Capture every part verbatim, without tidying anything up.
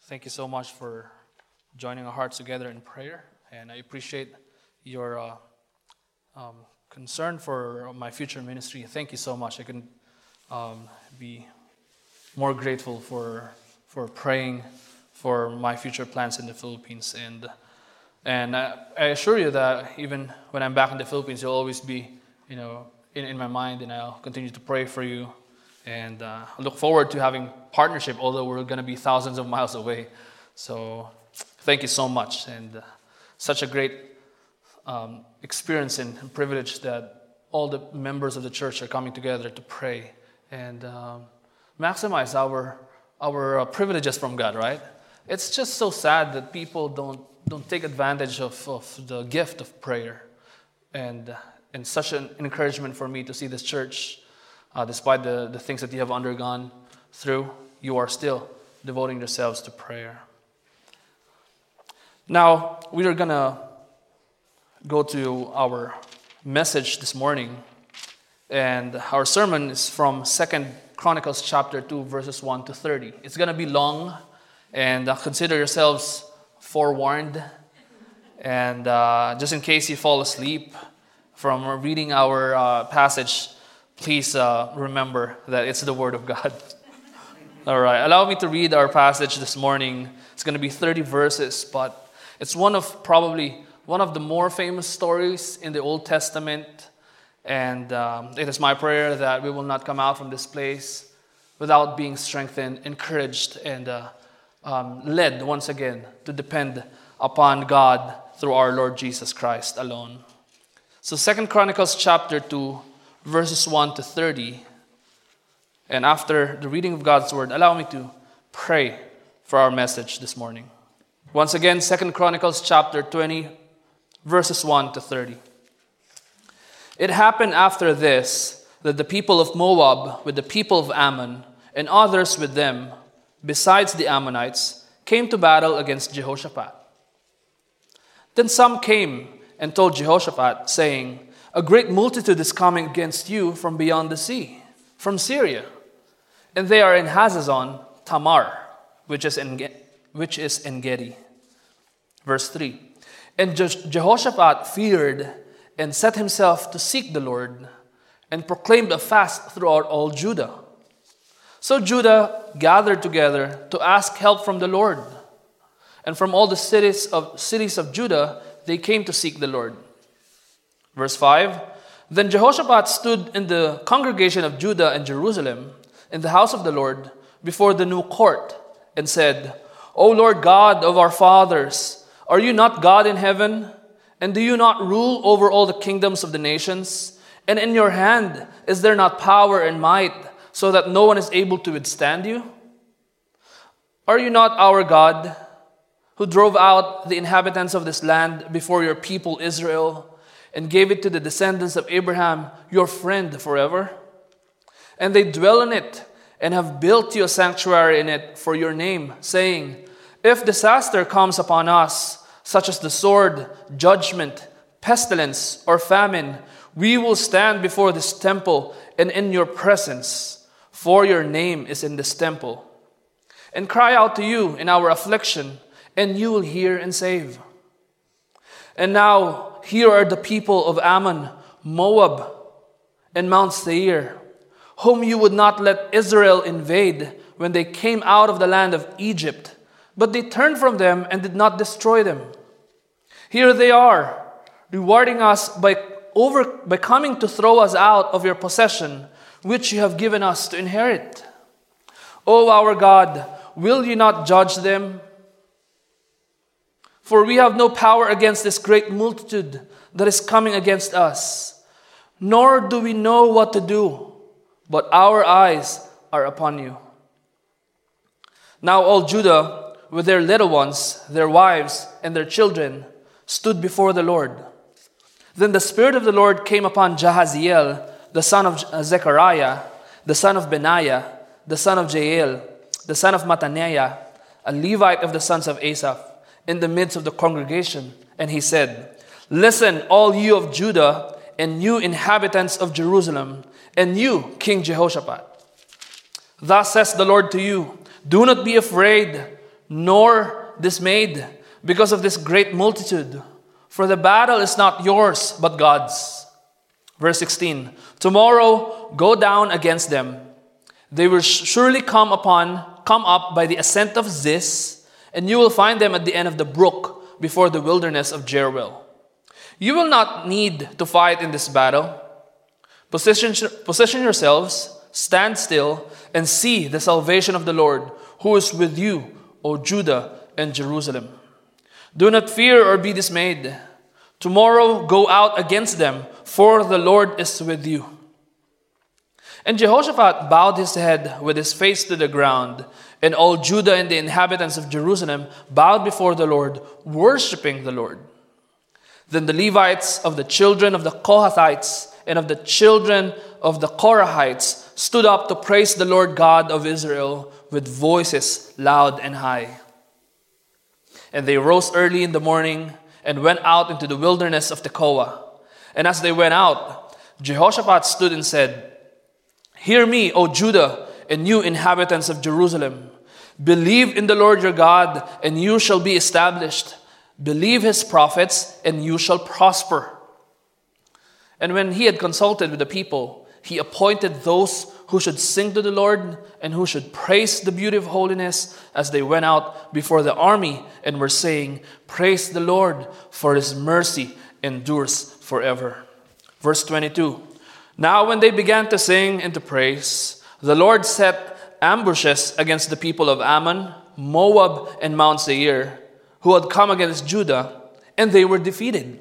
Thank you so much for joining our hearts together in prayer. And I appreciate your uh, um, concern for my future ministry. Thank you so much. I couldn't um, be more grateful for for praying for my future plans in the Philippines. And and I, I assure you that even when I'm back in the Philippines, you'll always be, you know, in, in my mind, and I'll continue to pray for you. And uh, I look forward to having partnership, although we're going to be thousands of miles away. So thank you so much. And uh, such a great um, experience and privilege that all the members of the church are coming together to pray and um, maximize our our uh, privileges from God, right? It's just so sad that people don't don't take advantage of, of the gift of prayer. And, uh, and such an encouragement for me to see this church, Uh, despite the, the things that you have undergone through, you are still devoting yourselves to prayer. Now, we are going to go to our message this morning. And our sermon is from Second Chronicles chapter two, verses one to thirty. It's going to be long, and uh, consider yourselves forewarned. And uh, just in case you fall asleep from reading our uh, passage, please uh, remember that it's the Word of God. All right, allow me to read our passage this morning. It's going to be thirty verses, but it's one of probably one of the more famous stories in the Old Testament. And um, it is my prayer that we will not come out from this place without being strengthened, encouraged, and uh, um, led once again to depend upon God through our Lord Jesus Christ alone. So Second Chronicles chapter two, verses one to thirty. And after the reading of God's word, allow me to pray for our message this morning. Once again, Second Chronicles chapter twenty, verses one to thirty. It happened after this that the people of Moab with the people of Ammon and others with them, besides the Ammonites, came to battle against Jehoshaphat. Then some came and told Jehoshaphat, saying, "A great multitude is coming against you from beyond the sea, from Syria, and they are in Hazazon Tamar, which is in which is En Gedi." Verse three. And Je- Jehoshaphat feared and set himself to seek the Lord, and proclaimed a fast throughout all Judah. So Judah gathered together to ask help from the Lord, and from all the cities of cities of Judah they came to seek the Lord. Verse five, Then Jehoshaphat stood in the congregation of Judah and Jerusalem, in the house of the Lord, before the new court, and said, "O Lord God of our fathers, are you not God in heaven? And do you not rule over all the kingdoms of the nations? And in your hand is there not power and might, so that no one is able to withstand you? Are you not our God, who drove out the inhabitants of this land before your people Israel, and gave it to the descendants of Abraham, your friend, forever? And they dwell in it, and have built you a sanctuary in it for your name, saying, If disaster comes upon us, such as the sword, judgment, pestilence, or famine, we will stand before this temple and in your presence, for your name is in this temple, and cry out to you in our affliction, and you will hear and save. And now, here are the people of Ammon, Moab, and Mount Seir, whom you would not let Israel invade when they came out of the land of Egypt, but they turned from them and did not destroy them. Here they are, rewarding us by over by coming to throw us out of your possession, which you have given us to inherit. O our God, will you not judge them? For we have no power against this great multitude that is coming against us, nor do we know what to do, but our eyes are upon you." Now all Judah, with their little ones, their wives, and their children, stood before the Lord. Then the Spirit of the Lord came upon Jahaziel, the son of Zechariah, the son of Benaiah, the son of Jael, the son of Mattaniah, a Levite of the sons of Asaph, in the midst of the congregation, and he said, "Listen, all you of Judah, and you inhabitants of Jerusalem, and you, King Jehoshaphat. Thus says the Lord to you, do not be afraid, nor dismayed because of this great multitude, for the battle is not yours, but God's. Verse sixteen, tomorrow go down against them. They will surely come upon, come up by the ascent of Ziz, and you will find them at the end of the brook before the wilderness of Jeruel. You will not need to fight in this battle. Position, position yourselves, stand still, and see the salvation of the Lord, who is with you, O Judah and Jerusalem. Do not fear or be dismayed. Tomorrow go out against them, for the Lord is with you. And Jehoshaphat bowed his head with his face to the ground, and all Judah and the inhabitants of Jerusalem bowed before the Lord, worshiping the Lord. Then the Levites of the children of the Kohathites and of the children of the Korahites stood up to praise the Lord God of Israel with voices loud and high. And they rose early in the morning and went out into the wilderness of Tekoa. And as they went out, Jehoshaphat stood and said, Hear me, O Judah, and you inhabitants of Jerusalem. Believe in the Lord your God, and you shall be established. Believe his prophets, and you shall prosper. And when he had consulted with the people, he appointed those who should sing to the Lord and who should praise the beauty of holiness as they went out before the army and were saying, Praise the Lord, for his mercy endures forever. Verse twenty-two. Now when they began to sing and to praise, the Lord set ambushes against the people of Ammon, Moab, and Mount Seir, who had come against Judah, and they were defeated.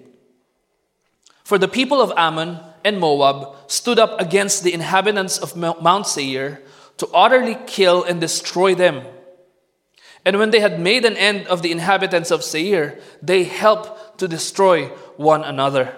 For the people of Ammon and Moab stood up against the inhabitants of Mount Seir to utterly kill and destroy them. And when they had made an end of the inhabitants of Seir, they helped to destroy one another.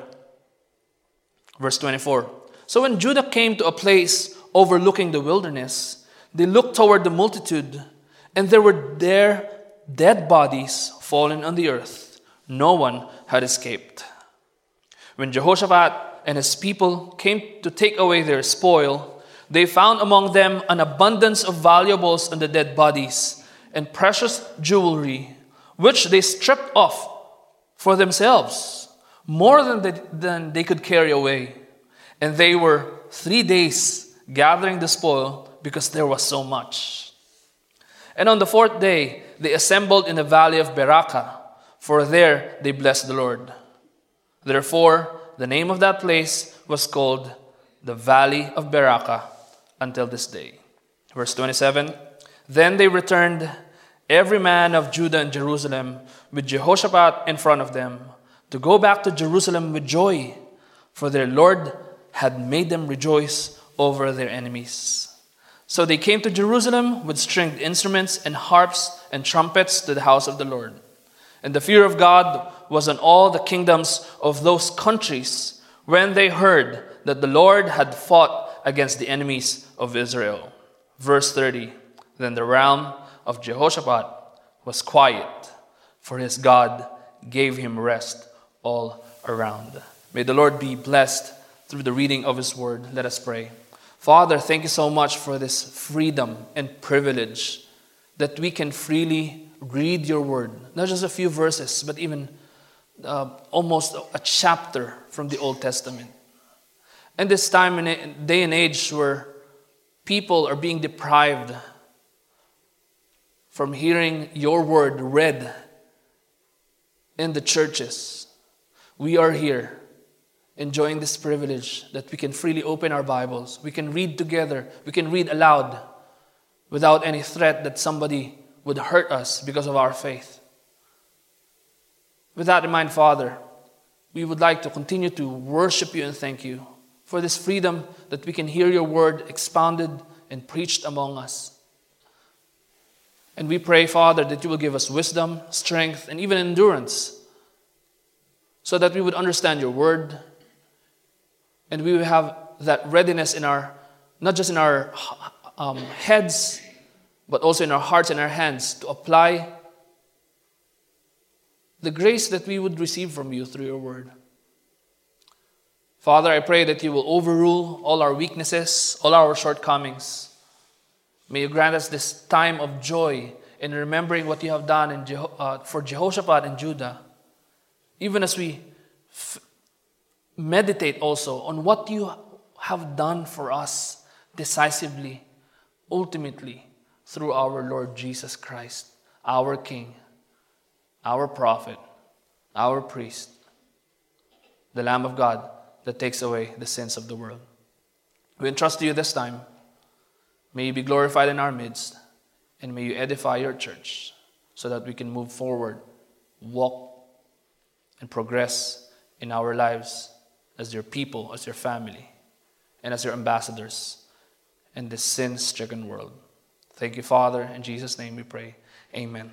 Verse twenty-four. So when Judah came to a place overlooking the wilderness, they looked toward the multitude, and there were there dead bodies fallen on the earth. No one had escaped. When Jehoshaphat and his people came to take away their spoil, they found among them an abundance of valuables on the dead bodies and precious jewelry, which they stripped off for themselves, more than they, than they could carry away. And they were three days gathering the spoil because there was so much. And on the fourth day, they assembled in the valley of Berakah, for there they blessed the Lord. Therefore, the name of that place was called the Valley of Berakah until this day. Verse twenty-seven. Then they returned, every man of Judah and Jerusalem, with Jehoshaphat in front of them, to go back to Jerusalem with joy, for their Lord had made them rejoice over their enemies. So they came to Jerusalem with stringed instruments and harps and trumpets to the house of the Lord. And the fear of God was on all the kingdoms of those countries when they heard that the Lord had fought against the enemies of Israel. Verse thirty. Then the realm of Jehoshaphat was quiet, for his God gave him rest all around. May the Lord be blessed through the reading of his word. Let us pray. Father, thank you so much for this freedom and privilege that we can freely read your word. Not just a few verses, but even uh, almost a chapter from the Old Testament. And this time in a day and age where people are being deprived from hearing your word read in the churches, we are here enjoying this privilege that we can freely open our Bibles. We can read together. We can read aloud without any threat that somebody would hurt us because of our faith. With that in mind, Father, we would like to continue to worship you and thank you for this freedom that we can hear your word expounded and preached among us. And we pray, Father, that you will give us wisdom, strength, and even endurance so that we would understand your word and we will have that readiness in our, not just in our um, heads, but also in our hearts and our hands to apply the grace that we would receive from you through your word. Father, I pray that you will overrule all our weaknesses, all our shortcomings. May you grant us this time of joy in remembering what you have done in Jeho- uh, for Jehoshaphat and Judah, even as we f- meditate also on what you have done for us decisively, ultimately, through our Lord Jesus Christ, our King, our prophet, our priest, the Lamb of God that takes away the sins of the world. We entrust to you this time. May you be glorified in our midst, and may you edify your church so that we can move forward, walk, and progress in our lives as your people, as your family, and as your ambassadors in this sin-stricken world. Thank you, Father. In Jesus' name we pray. Amen.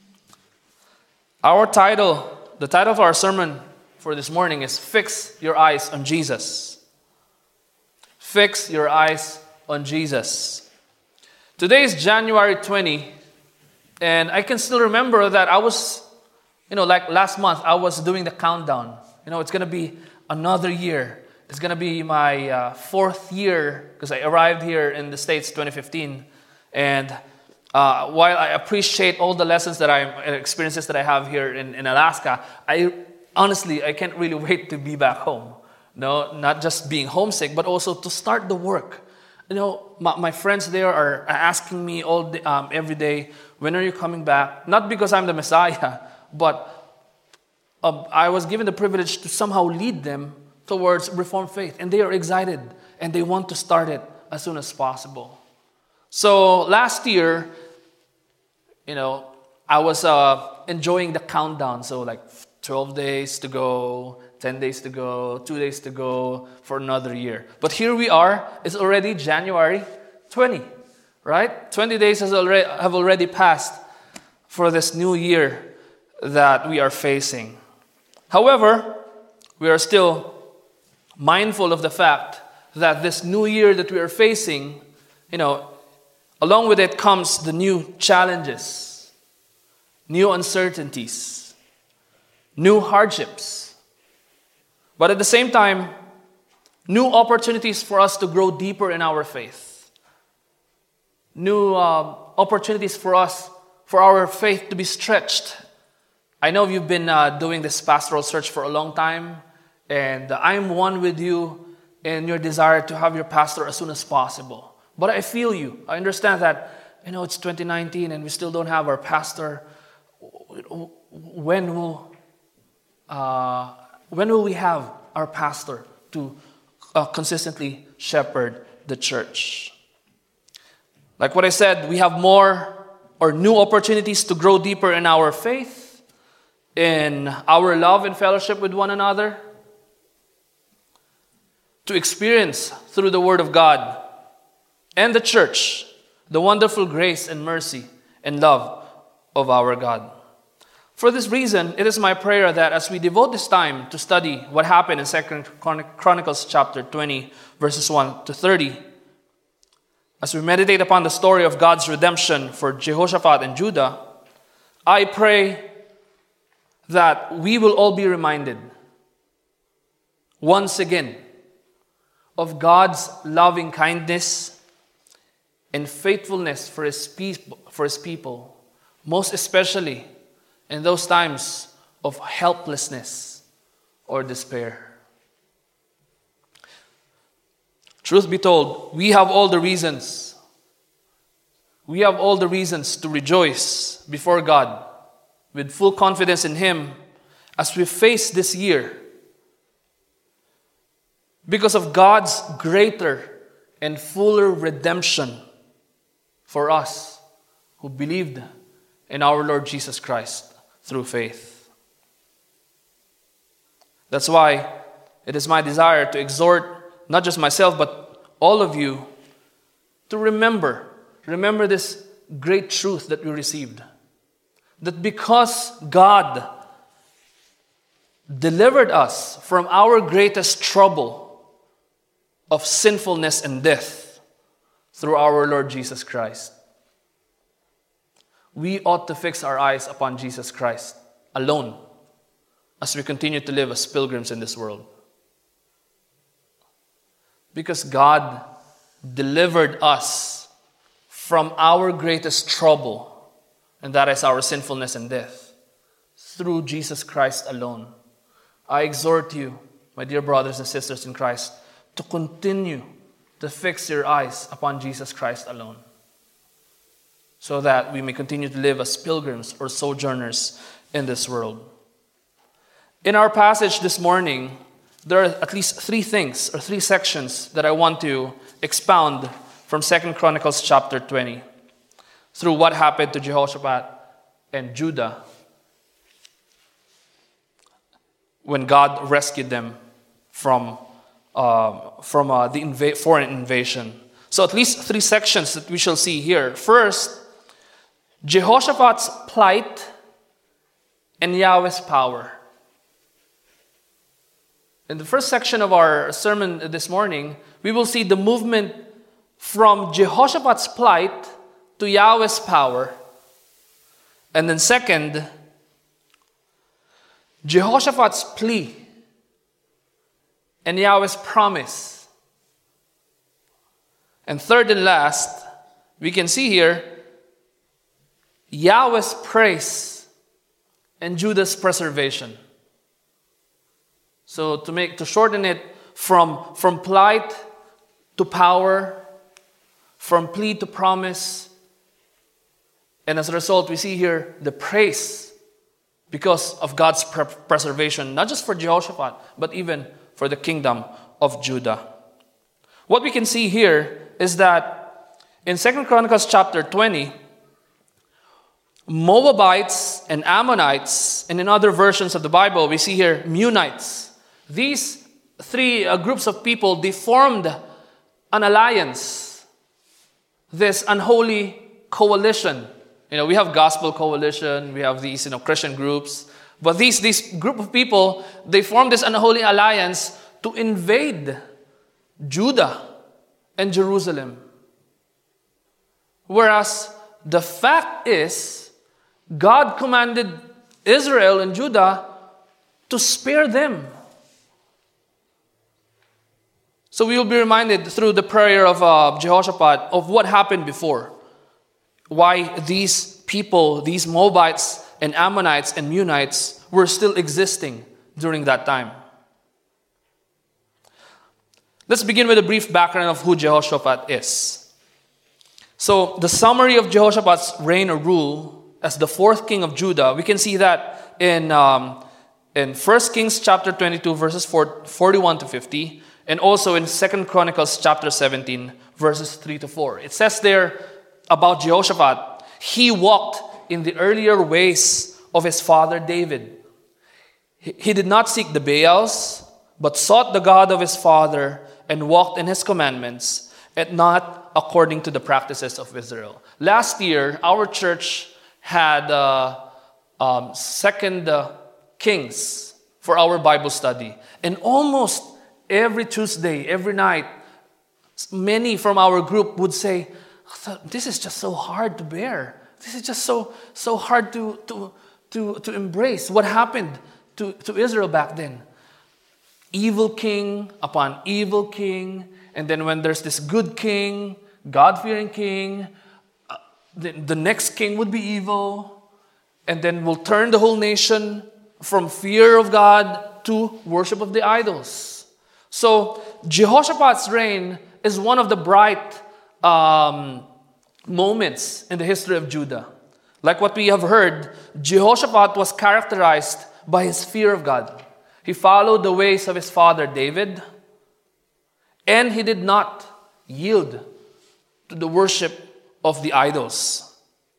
Our title, the title of our sermon for this morning is Fix Your Eyes on Jesus. Fix your eyes on Jesus. Today is January twentieth, and I can still remember that I was, you know, like last month, I was doing the countdown. You know, it's going to be another year. It's going to be my uh, fourth year, because I arrived here in the States twenty fifteen. And uh, while I appreciate all the lessons that I, experiences that I have here in, in Alaska, I honestly, I can't really wait to be back home. No, not just being homesick, but also to start the work. You know, my, my friends there are asking me all the, um, every day, when are you coming back? Not because I'm the Messiah, but uh, I was given the privilege to somehow lead them towards Reformed faith. And they are excited, and they want to start it as soon as possible. So last year, you know, I was uh, enjoying the countdown. So like twelve days to go, ten days to go, two days to go for another year. But here we are. It's already January twentieth, right? twenty days has already, have already passed for this new year that we are facing. However, we are still mindful of the fact that this new year that we are facing, you know, along with it comes the new challenges, new uncertainties, new hardships. But at the same time, new opportunities for us to grow deeper in our faith. New uh, opportunities for us, for our faith to be stretched. I know you've been uh, doing this pastoral search for a long time, and I'm one with you in your desire to have your pastor as soon as possible. But I feel you. I understand that, you know, it's twenty nineteen and we still don't have our pastor. When will, uh, when will we have our pastor to uh, consistently shepherd the church? Like what I said, we have more or new opportunities to grow deeper in our faith, in our love and fellowship with one another, to experience through the Word of God and the church the wonderful grace and mercy and love of our God. For this reason, it is my prayer that as we devote this time to study what happened in Second Chronicles chapter twenty, verses one to thirty, as we meditate upon the story of God's redemption for Jehoshaphat and Judah, I pray that we will all be reminded once again of God's loving kindness and faithfulness for his people, for his people, most especially in those times of helplessness or despair. Truth be told, we have all the reasons. We have all the reasons to rejoice before God with full confidence in Him as we face this year, because of God's greater and fuller redemption for us who believed in our Lord Jesus Christ through faith. That's why it is my desire to exhort not just myself but all of you to remember, remember this great truth that we received. That because God delivered us from our greatest trouble of sinfulness and death through our Lord Jesus Christ, we ought to fix our eyes upon Jesus Christ alone as we continue to live as pilgrims in this world. Because God delivered us from our greatest trouble and that is our sinfulness and death, through Jesus Christ alone. I exhort you, my dear brothers and sisters in Christ, to continue to fix your eyes upon Jesus Christ alone, so that we may continue to live as pilgrims or sojourners in this world. In our passage this morning, there are at least three things or three sections that I want to expound from Second Chronicles chapter twenty through what happened to Jehoshaphat and Judah when God rescued them from, uh, from uh, the inv- foreign invasion. So at least three sections that we shall see here. First, Jehoshaphat's plight and Yahweh's power. In the first section of our sermon this morning, we will see the movement from Jehoshaphat's plight to Yahweh's power. And then second, Jehoshaphat's plea and Yahweh's promise. And third and last, we can see here Yahweh's praise and Judah's preservation. So to make to shorten it, from, from plight to power, from plea to promise, and as a result, we see here the praise because of God's pre- preservation, not just for Jehoshaphat, but even for the kingdom of Judah. What we can see here is that in Second Chronicles chapter twenty, Moabites and Ammonites, and in other versions of the Bible, we see here Meunites. These three uh, groups of people, they formed an alliance, this unholy coalition. You know, we have gospel coalition, we have these, you know, Christian groups, but these, these group of people, they formed this unholy alliance to invade Judah and Jerusalem. Whereas the fact is, God commanded Israel and Judah to spare them. So we will be reminded through the prayer of uh, Jehoshaphat of what happened before. Why these people, these Moabites and Ammonites and Meunites were still existing during that time. Let's begin with a brief background of who Jehoshaphat is. So the summary of Jehoshaphat's reign or rule as the fourth king of Judah, we can see that in, um, in First Kings chapter twenty-two, verses forty-one to fifty, and also in Second Chronicles chapter seventeen, verses three to four. It says there about Jehoshaphat, he walked in the earlier ways of his father David. He, he did not seek the Baals, but sought the God of his father and walked in his commandments, and not according to the practices of Israel. Last year, our church had uh, um, Second uh, Kings for our Bible study. And almost every Tuesday, every night, many from our group would say, this is just so hard to bear. This is just so so hard to, to, to, to embrace. What happened to, to Israel back then? Evil king upon evil king. And then when there's this good king, God-fearing king, uh, the, the next king would be evil. And then we'll turn the whole nation from fear of God to worship of the idols. So Jehoshaphat's reign is one of the bright um, moments in the history of Judah. Like what we have heard, Jehoshaphat was characterized by his fear of God. He followed the ways of his father David, and he did not yield to the worship of the idols.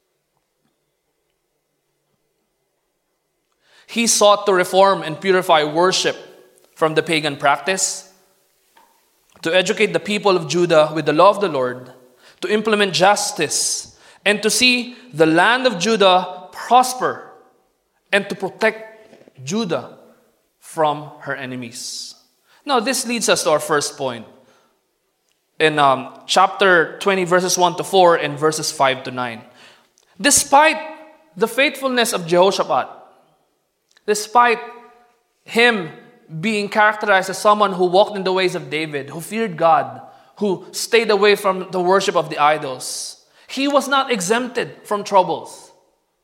He sought to reform and purify worship from the pagan practice, to educate the people of Judah with the law of the Lord, to implement justice, and to see the land of Judah prosper, and to protect Judah from her enemies. Now, this leads us to our first point. In um, chapter twenty, verses one to four, and verses five to nine. Despite the faithfulness of Jehoshaphat, despite him being characterized as someone who walked in the ways of David, who feared God, who stayed away from the worship of the idols, he was not exempted from troubles.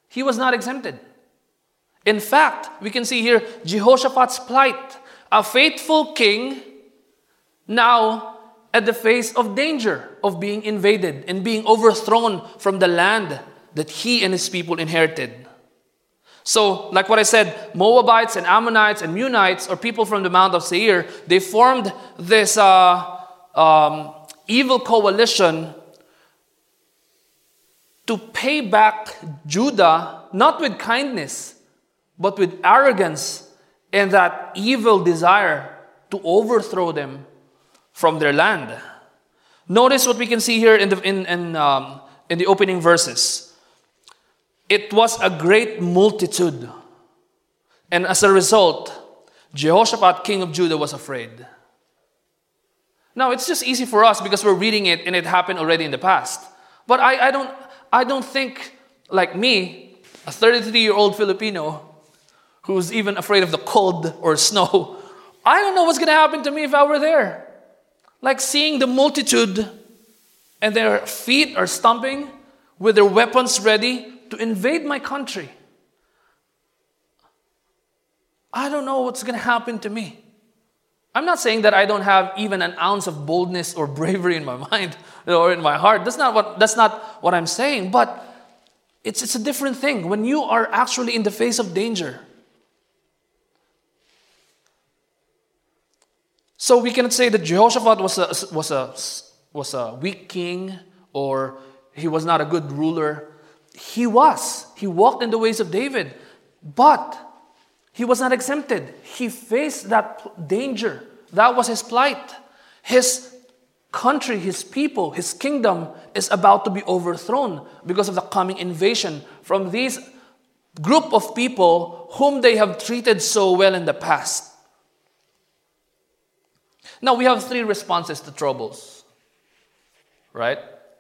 he was not exempted. In fact, we can see here Jehoshaphat's plight, a faithful king now at the face of danger of being invaded and being overthrown from the land that he and his people inherited. So, like what I said, Moabites and Ammonites and Meunites, or people from the Mount of Seir, they formed this uh, um, evil coalition to pay back Judah, not with kindness, but with arrogance and that evil desire to overthrow them from their land. Notice what we can see here in the in in, um, in the opening verses. It was a great multitude, and as a result, Jehoshaphat, king of Judah, was afraid. Now, it's just easy for us because we're reading it and it happened already in the past. But I, I don't I don't think, like me, a thirty-three-year-old Filipino who's even afraid of the cold or snow, I don't know what's going to happen to me if I were there. Like seeing the multitude and their feet are stomping with their weapons ready to invade my country. I don't know what's going to happen to me. I'm not saying that I don't have even an ounce of boldness or bravery in my mind or in my heart. That's not what, that's not what I'm saying. But it's, it's a different thing when you are actually in the face of danger. So we cannot say that Jehoshaphat was a, was a, was a weak king or he was not a good ruler. He was. He walked in the ways of David. But he was not exempted. He faced that danger. That was his plight. His country, his people, his kingdom is about to be overthrown because of the coming invasion from these group of people whom they have treated so well in the past. Now, we have three responses to troubles, right?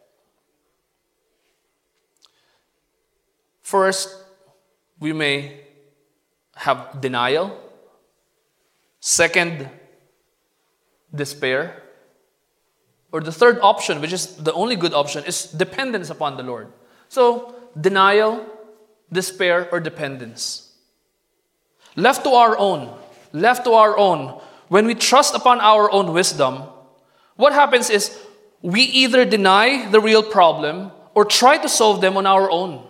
First, we may have denial. Second, despair. Or the third option, which is the only good option, is dependence upon the Lord. So, denial, despair, or dependence. Left to our own, left to our own, when we trust upon our own wisdom, what happens is we either deny the real problem or try to solve them on our own.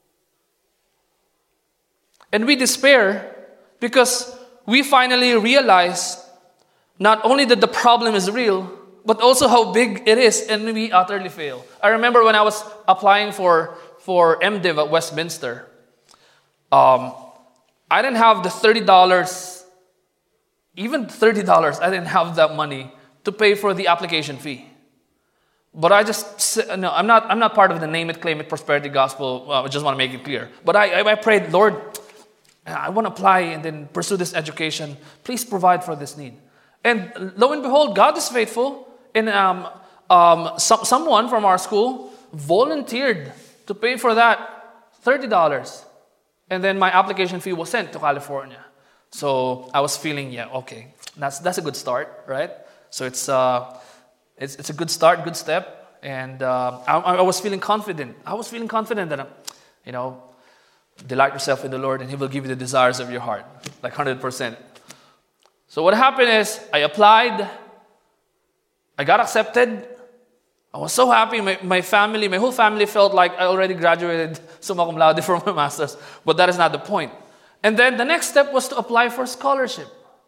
And we despair because we finally realize not only that the problem is real, but also how big it is, and we utterly fail. I remember when I was applying for, for MDiv at Westminster, um, I didn't have the thirty dollars. Even thirty dollars, I didn't have that money to pay for the application fee. But I just, no, I'm not I'm not part of the name it, claim it, prosperity gospel. Well, I just want to make it clear. But I, I prayed, Lord, I want to apply and then pursue this education. Please provide for this need. And lo and behold, God is faithful. And um, um, some, someone from our school volunteered to pay for that thirty dollars. And then my application fee was sent to California. So I was feeling, yeah, okay, that's that's a good start, right? So it's uh, it's it's a good start, good step, and uh, I, I was feeling confident. I was feeling confident that, you know, delight yourself in the Lord, and He will give you the desires of your heart, like one hundred percent. So what happened is I applied, I got accepted. I was so happy. My my family, my whole family felt like I already graduated summa cum laude from my master's, but that is not the point. And then the next step was to apply for scholarship.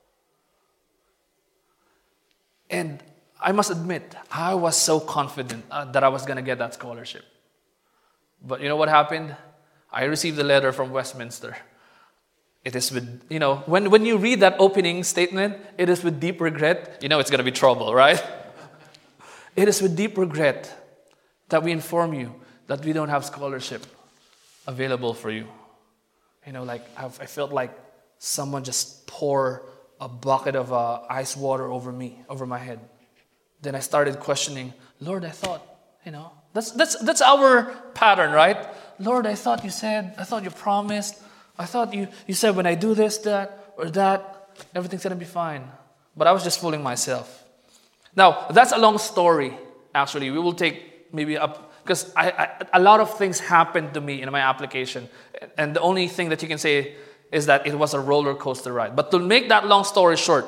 And I must admit, I was so confident uh, that I was going to get that scholarship. But you know what happened? I received a letter from Westminster. It is with, you know, when, when you read that opening statement, it is with deep regret. You know it's going to be trouble, right? It is with deep regret that we inform you that we don't have scholarship available for you. You know, like I've, I felt like someone just pour a bucket of uh, ice water over me, over my head. Then I started questioning, Lord, I thought, you know, that's that's that's our pattern, right? Lord, I thought you said, I thought you promised, I thought you, you said when I do this, that, or that, everything's going to be fine. But I was just fooling myself. Now, that's a long story, actually. We will take maybe up because I, I, a lot of things happened to me in my application. And the only thing that you can say is that it was a roller coaster ride. But to make that long story short,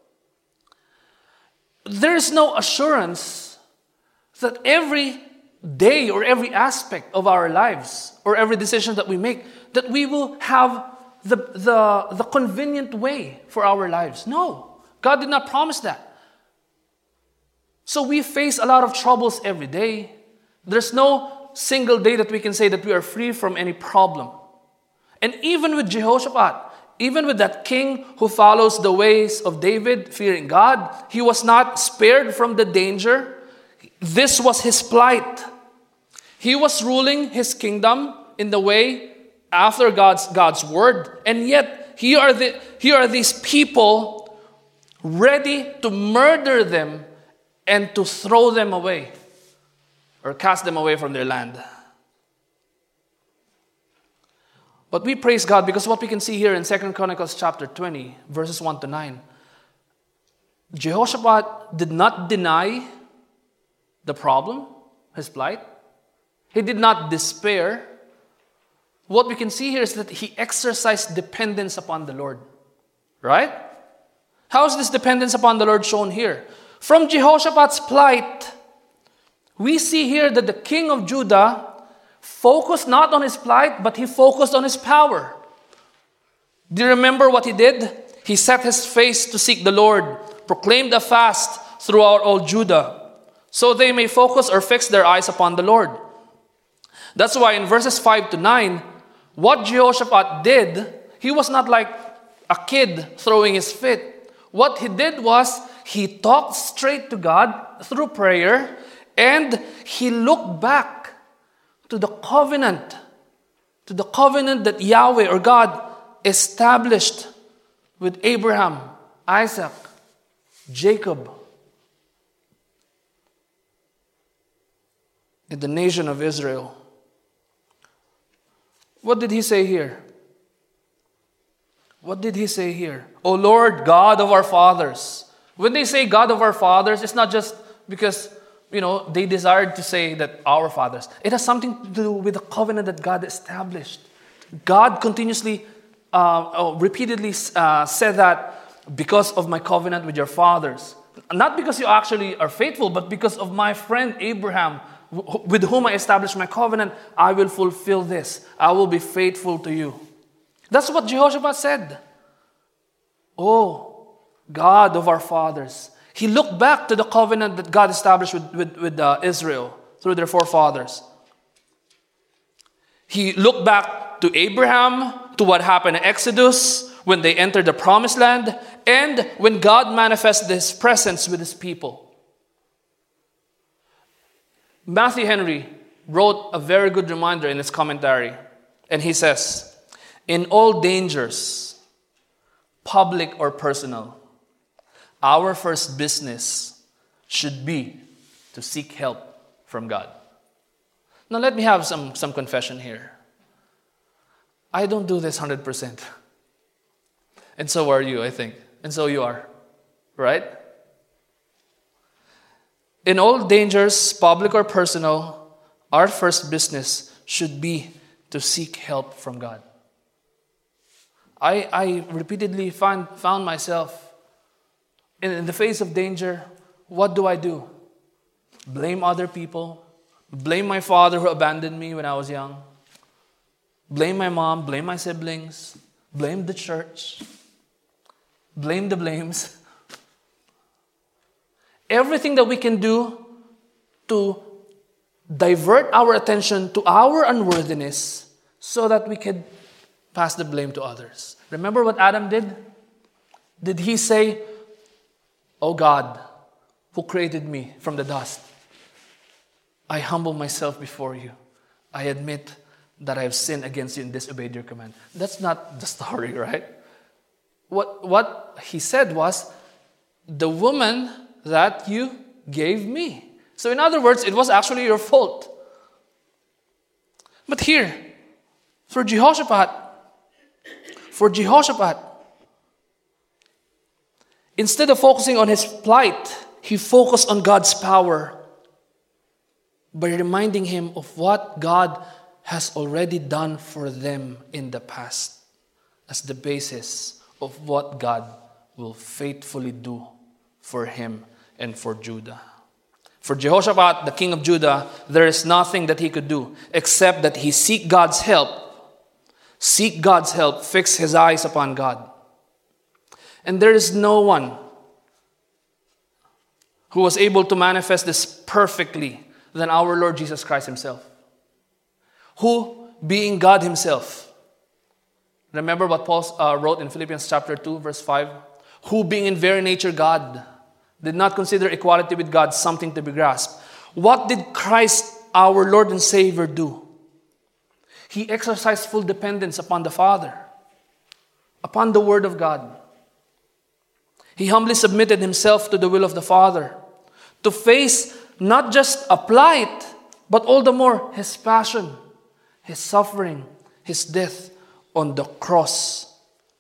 there is no assurance that every day or every aspect of our lives or every decision that we make, that we will have the, the, the convenient way for our lives. No, God did not promise that. So we face a lot of troubles every day. There's no single day that we can say that we are free from any problem. And even with Jehoshaphat, even with that king who follows the ways of David, fearing God, he was not spared from the danger. This was his plight. He was ruling his kingdom in the way after God's, God's word. And yet, here are, the, here are these people ready to murder them and to throw them away or cast them away from their land. But we praise God because what we can see here in Second Chronicles chapter twenty, verses one to nine, Jehoshaphat did not deny the problem, his plight. He did not despair. What we can see here is that he exercised dependence upon the Lord. Right? How is this dependence upon the Lord shown here? From Jehoshaphat's plight, we see here that the king of Judah focused not on his plight, but he focused on his power. Do you remember what he did? He set his face to seek the Lord, proclaimed a fast throughout all Judah, so they may focus or fix their eyes upon the Lord. That's why in verses five to nine, what Jehoshaphat did, he was not like a kid throwing his fit. What he did was, he talked straight to God through prayer, and he looked back to the covenant, to the covenant that Yahweh or God established with Abraham, Isaac, Jacob, and the nation of Israel. What did he say here? What did he say here? O Lord, God of our fathers. When they say God of our fathers, it's not just because, you know, they desired to say that our fathers. It has something to do with the covenant that God established. God continuously, uh, repeatedly uh, said that because of my covenant with your fathers. Not because you actually are faithful, but because of my friend Abraham, with whom I established my covenant, I will fulfill this. I will be faithful to you. That's what Jehoshaphat said. Oh, God of our fathers. He looked back to the covenant that God established with, with, with uh, Israel through their forefathers. He looked back to Abraham, to what happened in Exodus, when they entered the promised land, and when God manifested His presence with His people. Matthew Henry wrote a very good reminder in his commentary, and he says, in all dangers, public or personal, our first business should be to seek help from God. Now let me have some, some confession here. I don't do this one hundred percent. And so are you, I think. And so you are. Right? In all dangers, public or personal, our first business should be to seek help from God. I, I repeatedly find, found myself in, in the face of danger. What do I do? Blame other people. Blame my father who abandoned me when I was young. Blame my mom. Blame my siblings. Blame the church. Blame the blames. Everything that we can do to divert our attention to our unworthiness so that we can pass the blame to others. Remember what Adam did? Did he say, "Oh God, who created me from the dust, I humble myself before you. I admit that I have sinned against you and disobeyed your command"? That's not the story, right? What, what he said was, the woman that you gave me. So in other words, it was actually your fault. But here, for Jehoshaphat, for Jehoshaphat, instead of focusing on his plight, he focused on God's power. by reminding him of what God has already done for them in the past as the basis of what God will faithfully do for him and for Judah. For Jehoshaphat, the king of Judah, there is nothing that he could do except that he seek God's help, seek God's help, fix his eyes upon God. And there is no one who was able to manifest this perfectly than our Lord Jesus Christ himself, who, being God himself, remember what Paul uh, wrote in Philippians chapter two, verse five, who being in very nature God, did not consider equality with God something to be grasped. What did Christ, our Lord and Savior, do? He exercised full dependence upon the Father, upon the Word of God. He humbly submitted himself to the will of the Father, to face not just a plight, but all the more his passion, his suffering, his death on the cross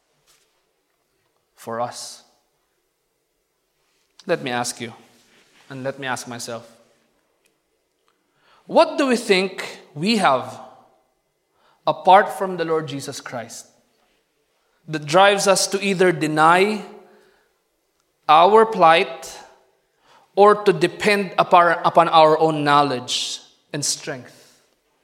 for us. Let me ask you, and let me ask myself, what do we think we have apart from the Lord Jesus Christ that drives us to either deny our plight or to depend upon our own knowledge and strength?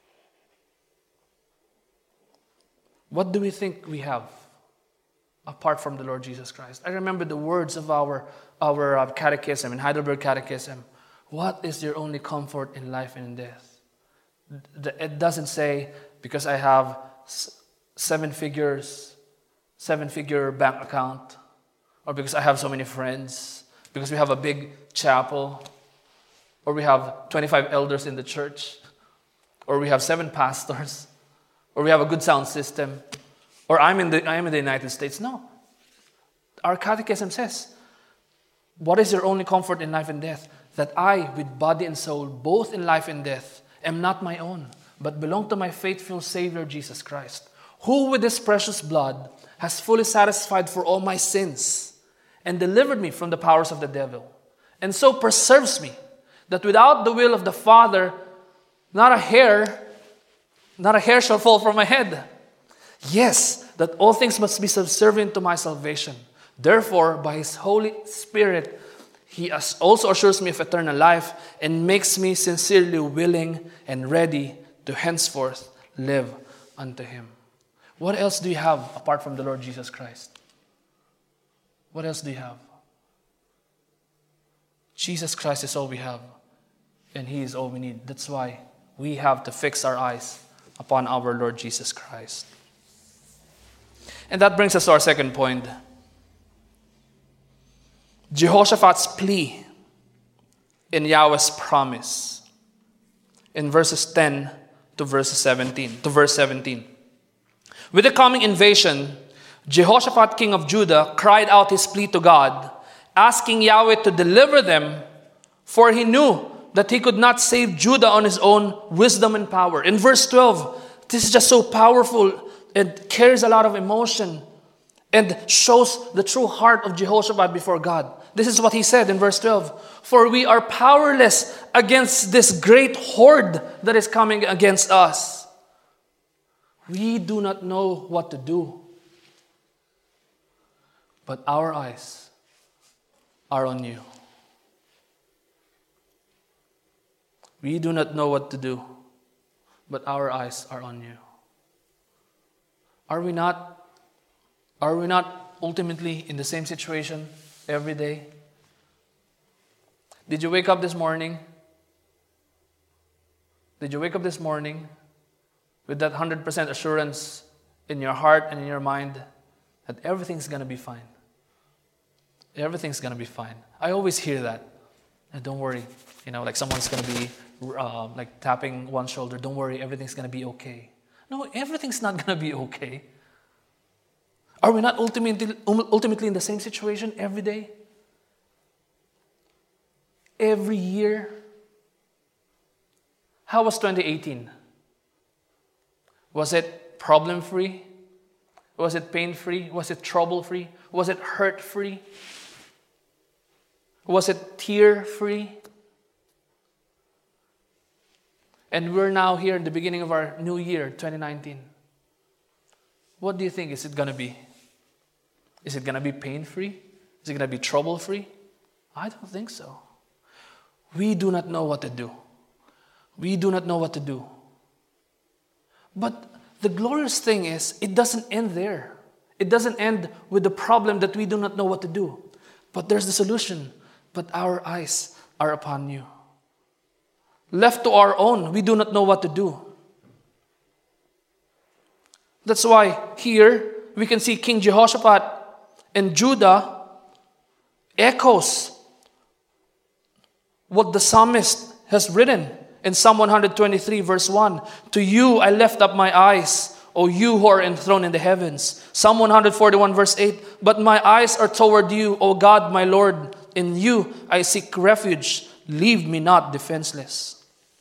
What do we think we have apart from the Lord Jesus Christ? I remember the words of our, our uh, catechism, in Heidelberg Catechism. What is your only comfort in life and in death? It doesn't say, because I have seven figures, seven figure bank account, or because I have so many friends, because we have a big chapel, or we have twenty-five elders in the church, or we have seven pastors, or we have a good sound system, or I'm in the I'm in the United States. No. Our catechism says, what is your only comfort in life and death? That I, with body and soul, both in life and death, am not my own, but belong to my faithful Savior Jesus Christ, who with his precious blood has fully satisfied for all my sins and delivered me from the powers of the devil, and so preserves me, that without the will of the Father, not a hair, not a hair shall fall from my head. Yes, that all things must be subservient to my salvation. Therefore, by his Holy Spirit, he also assures me of eternal life and makes me sincerely willing and ready to henceforth live unto him. What else do you have apart from the Lord Jesus Christ? What else do you have? Jesus Christ is all we have, and he is all we need. That's why we have to fix our eyes upon our Lord Jesus Christ. And that brings us to our second point. Jehoshaphat's plea in Yahweh's promise in verses ten to verses seventeen, to verse seventeen. With the coming invasion, Jehoshaphat, king of Judah, cried out his plea to God, asking Yahweh to deliver them, for he knew that he could not save Judah on his own wisdom and power. In verse twelve, this is just so powerful. It carries a lot of emotion and shows the true heart of Jehoshaphat before God. This is what he said in verse twelve. For we are powerless against this great horde that is coming against us. We do not know what to do. But our eyes are on you. We do not know what to do, but our eyes are on you. Are we not, are we not ultimately in the same situation every day? Did you wake up this morning? Did you wake up this morning with that one hundred percent assurance in your heart and in your mind that everything's going to be fine? Everything's going to be fine. I always hear that. And don't worry. You know, like someone's going to be uh, like tapping one shoulder. Don't worry, everything's going to be okay. No, everything's not going to be okay. Are we not ultimately, ultimately in the same situation every day? Every year? How was twenty eighteen? Was it problem-free? Was it pain-free? Was it trouble-free? Was it hurt-free? Was it tear-free? And we're now here in the beginning of our new year, twenty nineteen. What do you think is it going to be? Is it going to be pain-free? Is it going to be trouble-free? I don't think so. We do not know what to do. We do not know what to do. But the glorious thing is, it doesn't end there. It doesn't end with the problem that we do not know what to do. But there's the solution. But our eyes are upon you. Left to our own, we do not know what to do. That's why here we can see King Jehoshaphat and Judah echoes what the psalmist has written in Psalm one twenty-three verse one. To you I lift up my eyes, O you who are enthroned in the heavens. Psalm one forty-one verse eight. But my eyes are toward you, O God my Lord. In you I seek refuge. Leave me not defenseless.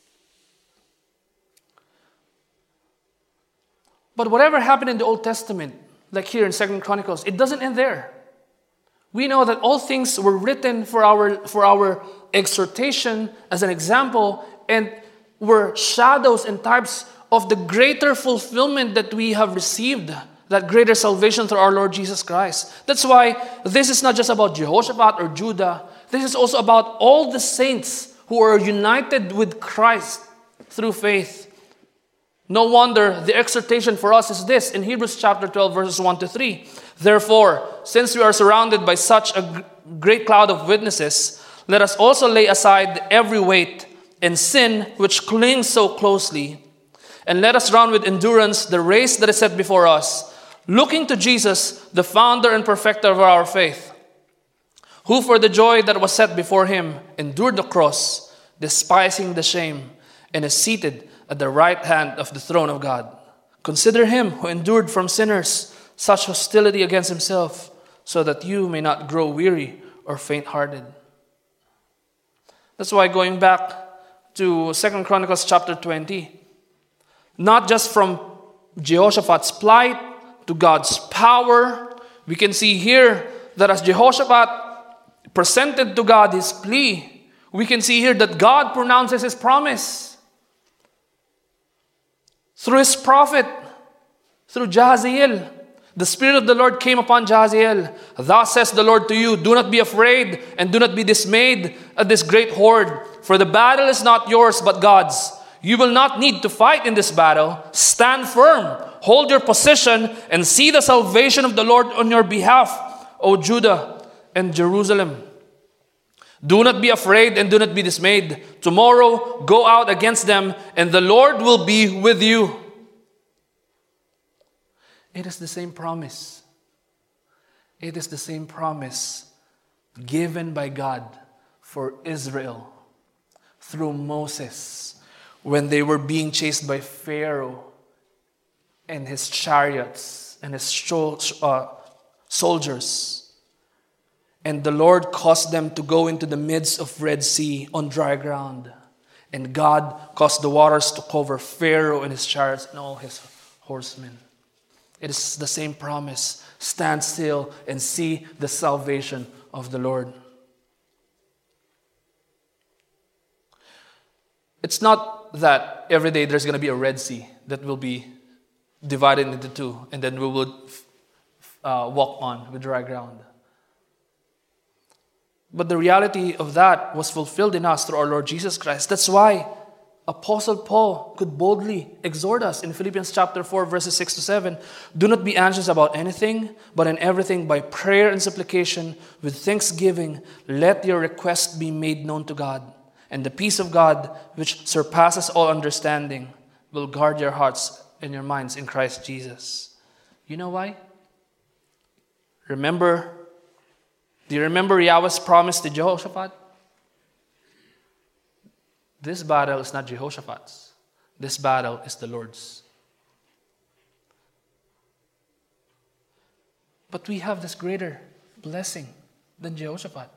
But whatever happened in the Old Testament, like here in Second Chronicles, it doesn't end there. We know that all things were written for our, for our exhortation as an example, and were shadows and types of the greater fulfillment that we have received, that greater salvation through our Lord Jesus Christ. That's why this is not just about Jehoshaphat or Judah. This is also about all the saints who are united with Christ through faith. No wonder the exhortation for us is this in Hebrews chapter twelve verses one to three. Therefore, since we are surrounded by such a great cloud of witnesses, let us also lay aside every weight and sin which clings so closely, and let us run with endurance the race that is set before us, looking to Jesus, the founder and perfecter of our faith, who for the joy that was set before him endured the cross, despising the shame, and is seated at the right hand of the throne of God. Consider him who endured from sinners such hostility against himself, so that you may not grow weary or faint-hearted. That's why going back to Second Chronicles chapter twenty, not just from Jehoshaphat's plight to God's power, we can see here that as Jehoshaphat presented to God his plea, we can see here that God pronounces his promise. Through his prophet, through Jahaziel, the Spirit of the Lord came upon Jahaziel. Thus says the Lord to you, do not be afraid and do not be dismayed at this great horde, for the battle is not yours but God's. You will not need to fight in this battle. Stand firm, hold your position, and see the salvation of the Lord on your behalf, O Judah and Jerusalem. Do not be afraid and do not be dismayed. Tomorrow go out against them, and the Lord will be with you. It is the same promise. It is the same promise given by God for Israel through Moses when they were being chased by Pharaoh and his chariots and his uh, soldiers. And the Lord caused them to go into the midst of Red Sea on dry ground. And God caused the waters to cover Pharaoh and his chariots and all his horsemen. It is the same promise. Stand still and see the salvation of the Lord. It's not that every day there's going to be a Red Sea that will be divided into two, and then we will uh, walk on with dry ground. But the reality of that was fulfilled in us through our Lord Jesus Christ. That's why Apostle Paul could boldly exhort us in Philippians chapter four, verses six to seven. Do not be anxious about anything, but in everything by prayer and supplication with thanksgiving, let your requests be made known to God. And the peace of God, which surpasses all understanding, will guard your hearts and your minds in Christ Jesus. You know why? Remember Do you remember Yahweh's promise to Jehoshaphat? This battle is not Jehoshaphat's. This battle is the Lord's. But we have this greater blessing than Jehoshaphat.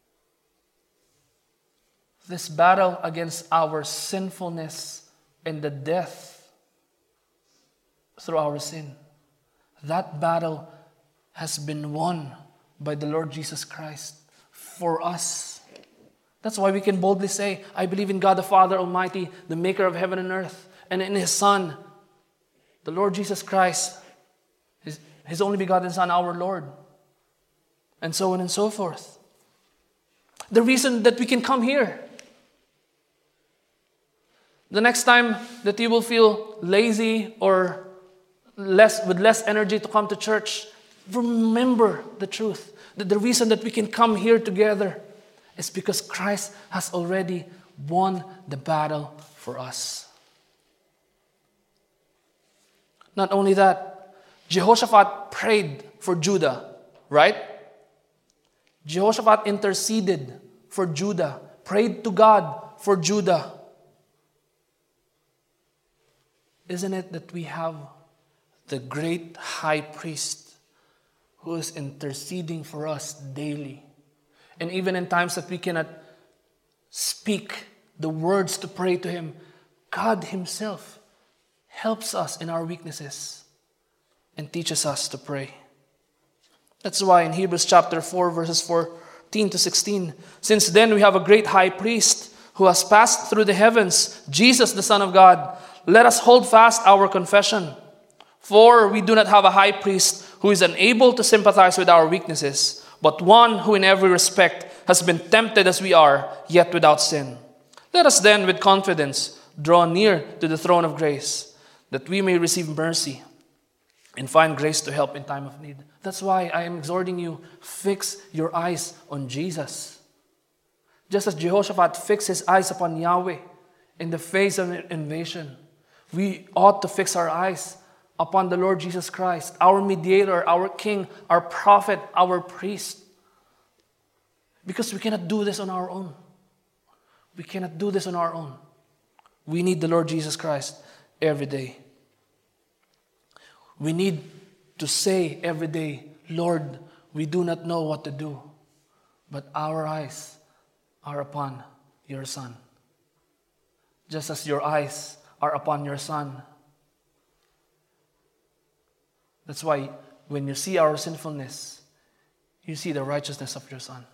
This battle against our sinfulness and the death through our sin. That battle has been won by the Lord Jesus Christ for us. That's why we can boldly say, I believe in God the Father Almighty, the maker of heaven and earth, and in His Son, the Lord Jesus Christ, His, His only begotten Son, our Lord, and so on and so forth. The reason that we can come here. The next time that you will feel lazy or less with less energy to come to church, remember the truth. That the reason that we can come here together is because Christ has already won the battle for us. Not only that, Jehoshaphat prayed for Judah, right? Jehoshaphat interceded for Judah, prayed to God for Judah. Isn't it that we have the great high priest who is interceding for us daily? And even in times that we cannot speak the words to pray to Him, God Himself helps us in our weaknesses and teaches us to pray. That's why in Hebrews chapter four, verses fourteen to sixteen, since then we have a great high priest who has passed through the heavens, Jesus the Son of God. Let us hold fast our confession. For we do not have a high priest who is unable to sympathize with our weaknesses, but one who in every respect has been tempted as we are, yet without sin. Let us then with confidence draw near to the throne of grace, that we may receive mercy and find grace to help in time of need. That's why I am exhorting you, fix your eyes on Jesus. Just as Jehoshaphat fixed his eyes upon Yahweh in the face of an invasion, we ought to fix our eyes upon the Lord Jesus Christ, our mediator, our king, our prophet, our priest. Because we cannot do this on our own. We cannot do this on our own. We need the Lord Jesus Christ every day. We need to say every day, Lord, we do not know what to do, but our eyes are upon your Son. Just as your eyes are upon your Son. That's why when you see our sinfulness, you see the righteousness of your Son.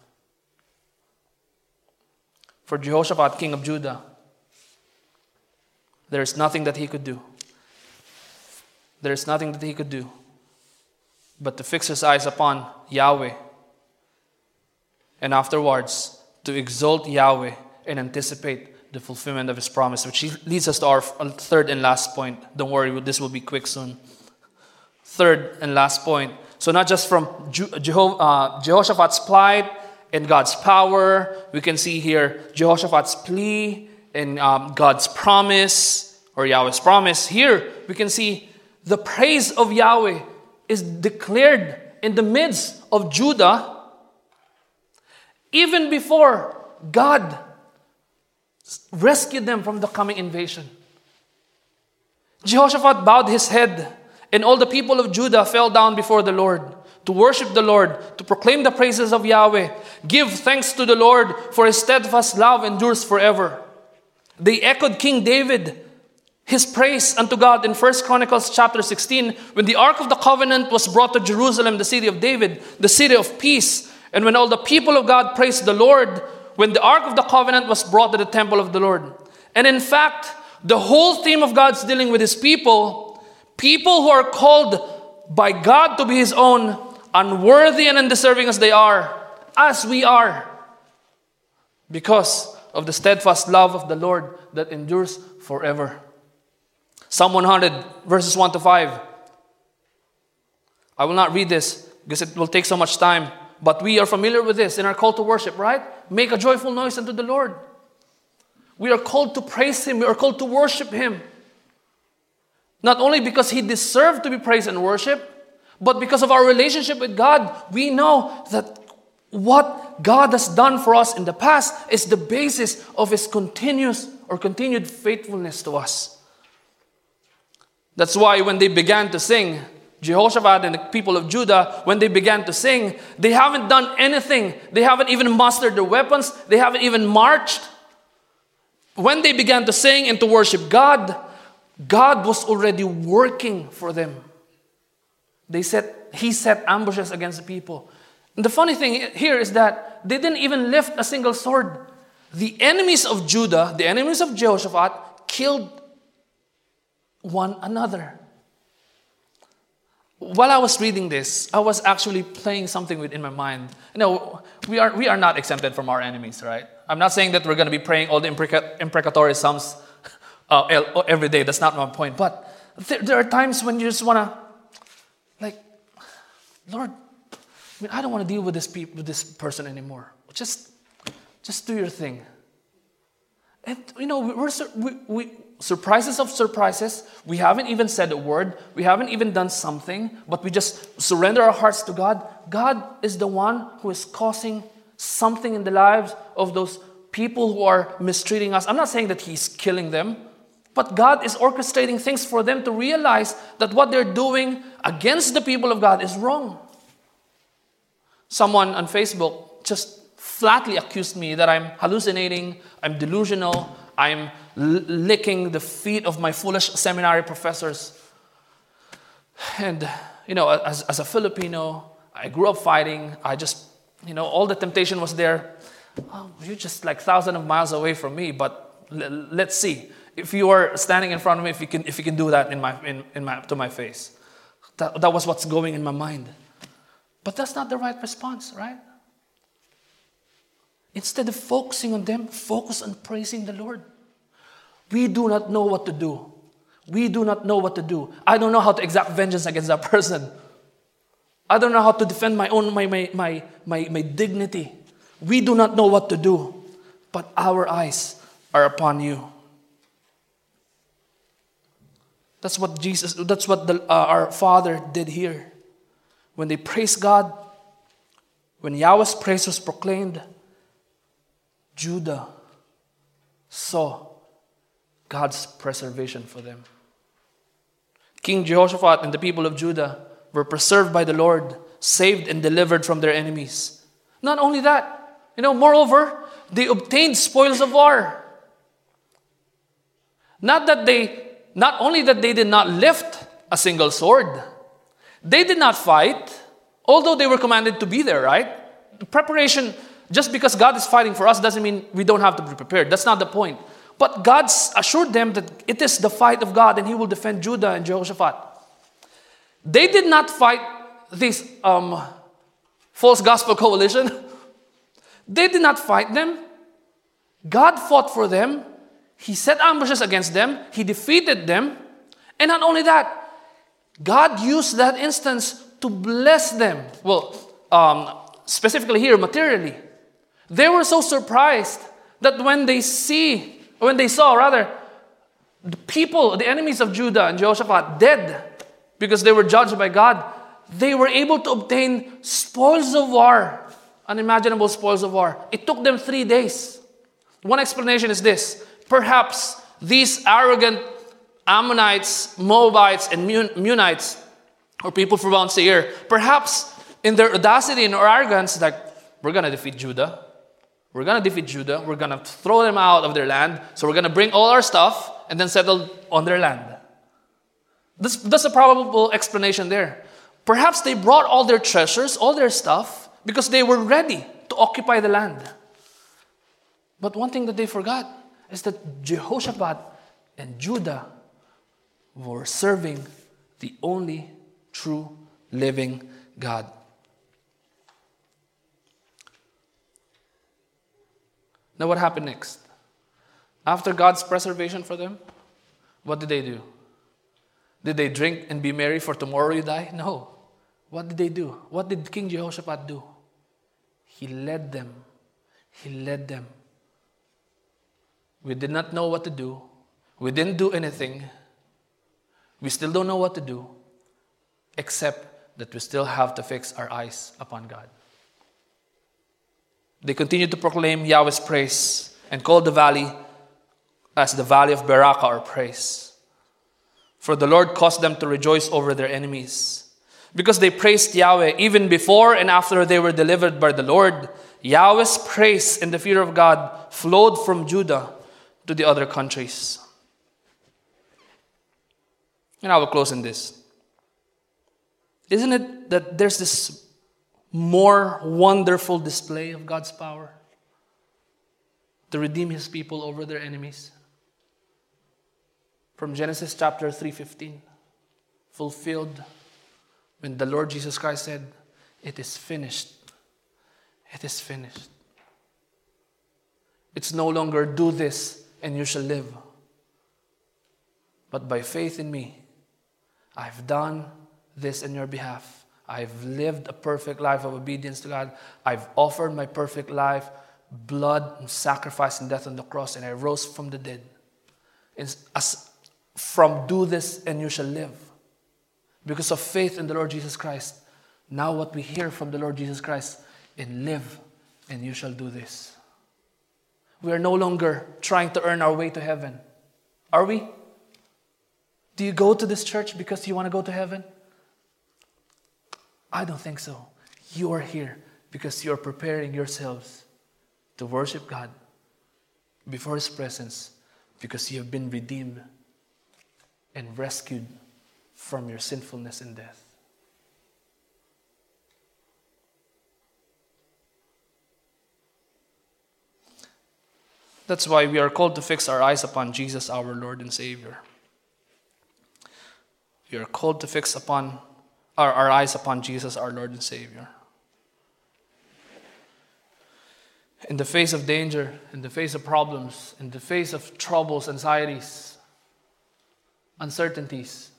For Jehoshaphat, king of Judah, there is nothing that he could do. There is nothing that he could do but to fix his eyes upon Yahweh, and afterwards to exalt Yahweh and anticipate the fulfillment of His promise, which leads us to our third and last point. Don't worry, this will be quick soon. Third and last point. So not just from Jeho- uh, Jehoshaphat's plight and God's power, we can see here Jehoshaphat's plea and um, God's promise, or Yahweh's promise. Here we can see the praise of Yahweh is declared in the midst of Judah even before God rescued them from the coming invasion. Jehoshaphat bowed his head, and all the people of Judah fell down before the Lord to worship the Lord, to proclaim the praises of Yahweh. Give thanks to the Lord, for His steadfast love endures forever. They echoed King David, his praise unto God in First Chronicles chapter sixteen, when the Ark of the Covenant was brought to Jerusalem, the city of David, the city of peace. And when all the people of God praised the Lord, when the Ark of the Covenant was brought to the temple of the Lord. And in fact, the whole theme of God's dealing with His people, people who are called by God to be His own, unworthy and undeserving as they are, as we are, because of the steadfast love of the Lord that endures forever. Psalm one hundred, verses one to five. I will not read this because it will take so much time. But we are familiar with this in our call to worship, right? Make a joyful noise unto the Lord. We are called to praise Him. We are called to worship Him. Not only because He deserved to be praised and worshiped, but because of our relationship with God. We know that what God has done for us in the past is the basis of His continuous or continued faithfulness to us. That's why when they began to sing, Jehoshaphat and the people of Judah, when they began to sing, they haven't done anything. They haven't even mustered their weapons. They haven't even marched. When they began to sing and to worship God, God was already working for them. They set, He set ambushes against the people. And the funny thing here is that they didn't even lift a single sword. the enemies of Judah, the enemies of Jehoshaphat, killed one another. While I was reading this, I was actually playing something within my mind. You know, we are we are not exempted from our enemies, right? I'm not saying that we're going to be praying all the impreca- imprecatory psalms uh, every day. That's not my point. But there, there are times when you just want to, like, Lord, I mean, I don't want to deal with this pe- with this person anymore. Just, just do your thing. And you know, we're we, we surprises of surprises. We haven't even said a word. We haven't even done something, but we just surrender our hearts to God. God is the one who is causing something in the lives of those people who are mistreating us. I'm not saying that He's killing them, but God is orchestrating things for them to realize that what they're doing against the people of God is wrong. Someone on Facebook just flatly accused me that I'm hallucinating, I'm delusional, I'm l- licking the feet of my foolish seminary professors. And, you know, as, as a Filipino, I grew up fighting. I just, you know, all the temptation was there. Oh, you're just like thousands of miles away from me, but l- let's see. If you are standing in front of me, if you can, if you can do that in my, in, in my, to my face. That, that was what's going in my mind. But that's not the right response, right? Instead of focusing on them, focus on praising the Lord. We do not know what to do. We do not know what to do. I don't know how to exact vengeance against that person. I don't know how to defend my own, my, my, my, my, my dignity. We do not know what to do. But our eyes are upon you. That's what Jesus, that's what the, uh, our Father did here. When they praised God, when Yahweh's praise was proclaimed, Judah saw God's preservation for them. King Jehoshaphat and the people of Judah were preserved by the Lord, saved and delivered from their enemies. Not only that, you know, moreover, they obtained spoils of war. Not that they, not only that they did not lift a single sword, they did not fight, although they were commanded to be there, right? The preparation, just because God is fighting for us doesn't mean we don't have to be prepared. That's not the point. But God assured them that it is the fight of God and He will defend Judah and Jehoshaphat. They did not fight this um, false gospel coalition. They did not fight them. God fought for them. He set ambushes against them. He defeated them. And not only that, God used that instance to bless them. Well, um, specifically here, materially. They were so surprised that when they see, when they saw rather, the people, the enemies of Judah and Jehoshaphat dead because they were judged by God, they were able to obtain spoils of war, unimaginable spoils of war. It took them three days. One explanation is this. Perhaps these arrogant Ammonites, Moabites, and Meunites, or people from Mount Seir, perhaps in their audacity and arrogance, like, we're going to defeat Judah. We're going to defeat Judah. We're going to throw them out of their land. So we're going to bring all our stuff and then settle on their land. This, that's a probable explanation there. Perhaps they brought all their treasures, all their stuff, because they were ready to occupy the land. But one thing that they forgot is that Jehoshaphat and Judah were serving the only true living God. Now what happened next? After God's preservation for them, what did they do? Did they drink and be merry for tomorrow you die? No. What did they do? What did King Jehoshaphat do? He led them. He led them. We did not know what to do. We didn't do anything. We still don't know what to do, except that we still have to fix our eyes upon God. They continued to proclaim Yahweh's praise and called the valley as the valley of Beraka, or praise. For the Lord caused them to rejoice over their enemies. Because they praised Yahweh even before and after they were delivered by the Lord, Yahweh's praise and the fear of God flowed from Judah to the other countries. And I will close in this. Isn't it that there's this more wonderful display of God's power? to redeem His people over their enemies. From Genesis chapter three fifteen, fulfilled when the Lord Jesus Christ said, "It is finished. It is finished." It's no longer do this and you shall live. But by faith in me, I've done this in your behalf. I've lived a perfect life of obedience to God. I've offered my perfect life, blood and sacrifice and death on the cross, and I rose from the dead. It's as from do this and you shall live. Because of faith in the Lord Jesus Christ, now what we hear from the Lord Jesus Christ, and live and you shall do this. We are no longer trying to earn our way to heaven. Are we? Do you go to this church because you want to go to heaven? I don't think so. You are here because you are preparing yourselves to worship God before His presence, because you have been redeemed and rescued from your sinfulness and death. That's why we are called to fix our eyes upon Jesus, our Lord and Savior. We are called to fix upon our, our eyes upon Jesus, our Lord and Savior. In the face of danger, in the face of problems, in the face of troubles, anxieties, uncertainties,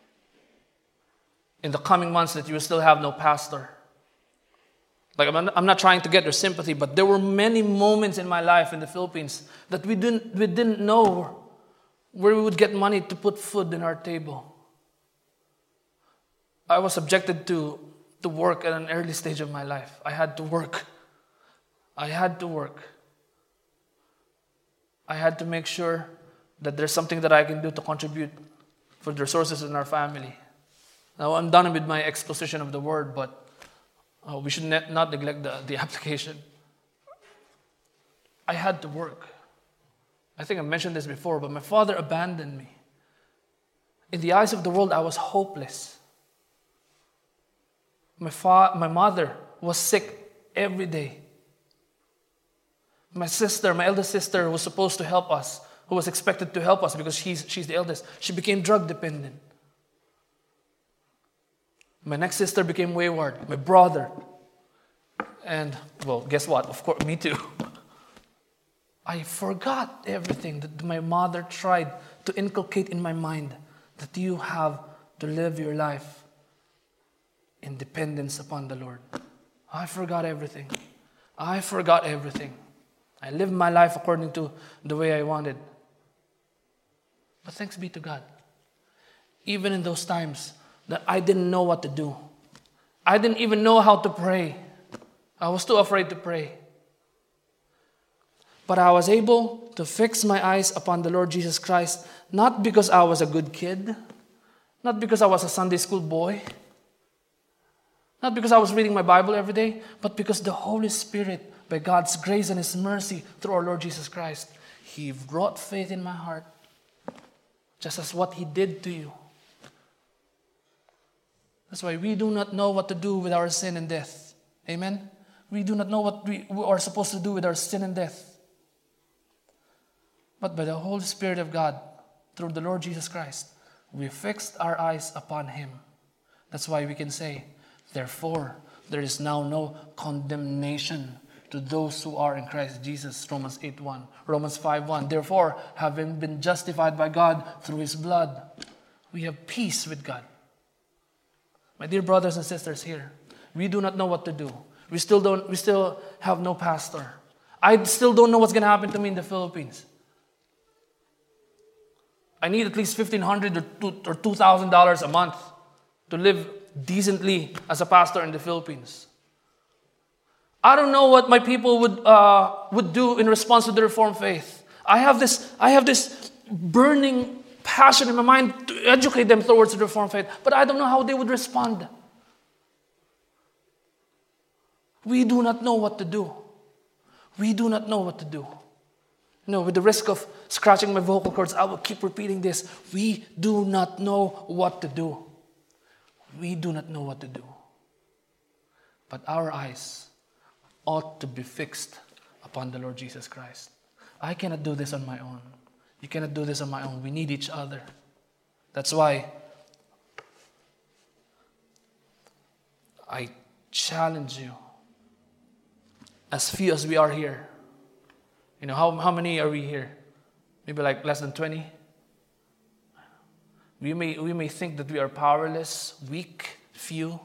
in the coming months that you will still have no pastor. Like, I'm not, I'm not trying to get your sympathy, but there were many moments in my life in the Philippines that we didn't, we didn't know where we would get money to put food in our table. I was subjected to, to work at an early stage of my life. I had to work. I had to work. I had to make sure that there's something that I can do to contribute for the resources in our family. Now, I'm done with my exposition of the word, but uh, we should ne- not neglect the, the application. I had to work. I think I mentioned this before, but my father abandoned me. In the eyes of the world, I was hopeless. My, fa- my mother was sick every day. My sister, my eldest sister, who was supposed to help us, who was expected to help us because she's, she's the eldest, she became drug dependent. My next sister became wayward. My brother. And, well, guess what? Of course, me too. I forgot everything that my mother tried to inculcate in my mind, that you have to live your life in dependence upon the Lord. I forgot everything. I forgot everything. I lived my life according to the way I wanted. But thanks be to God. Even in those times that I didn't know what to do, I didn't even know how to pray. I was too afraid to pray. But I was able to fix my eyes upon the Lord Jesus Christ, not because I was a good kid, not because I was a Sunday school boy, not because I was reading my Bible every day, but because the Holy Spirit, by God's grace and His mercy through our Lord Jesus Christ, He brought faith in my heart, just as what He did to you. That's why we do not know what to do with our sin and death. Amen? We do not know what we are supposed to do with our sin and death. But by the Holy Spirit of God, through the Lord Jesus Christ, we fixed our eyes upon Him. That's why we can say, therefore, there is now no condemnation to those who are in Christ Jesus. Romans eight one. Romans five one. Therefore, having been justified by God through His blood, we have peace with God. My dear brothers and sisters here, we do not know what to do. We still don't. We still have no pastor. I still don't know what's going to happen to me in the Philippines. I need at least fifteen hundred dollars or two thousand dollars a month to live decently as a pastor in the Philippines. I don't know what my people would uh, would do in response to the Reformed faith. I have this I have this burning passion in my mind to educate them towards the Reformed faith, but I don't know how they would respond. We do not know what to do. We do not know what to do. No, with the risk of scratching my vocal cords, I will keep repeating this. We do not know what to do. We do not know what to do. But our eyes ought to be fixed upon the Lord Jesus Christ. I cannot do this on my own. You cannot do this on my own. We need each other. That's why I challenge you, as few as we are here. You know, how, how many are we here? Maybe like less than twenty? We may, we may think that we are powerless, weak, few.